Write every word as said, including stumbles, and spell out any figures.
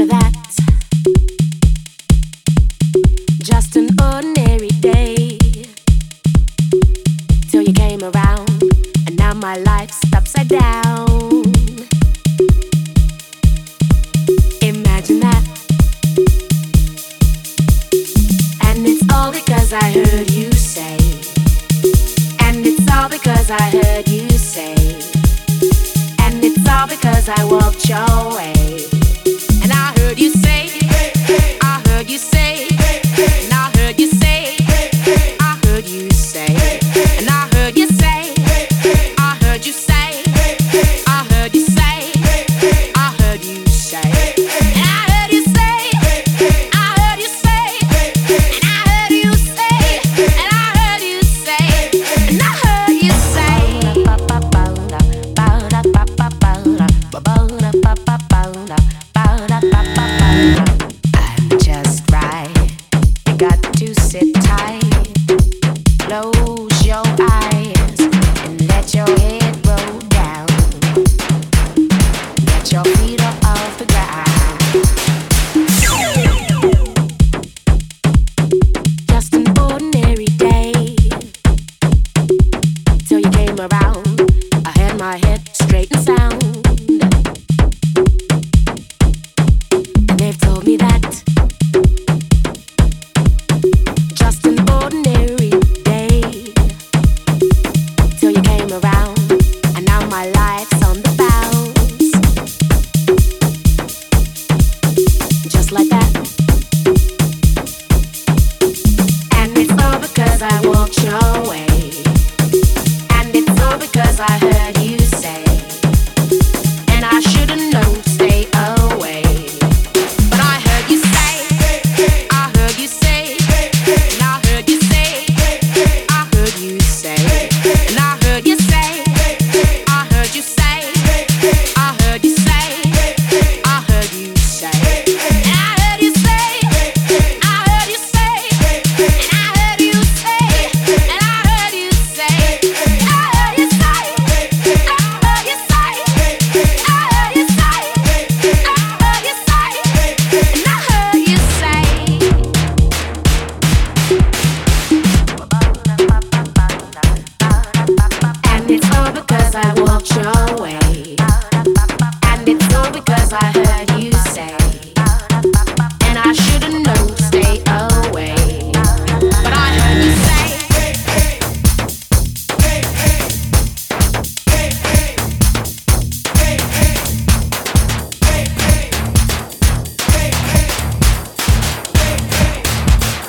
that. Just an ordinary day till you came around, and now my life's upside down. Imagine that. And it's all because I heard you say. And it's all because I heard you say. And it's all because I walked your way.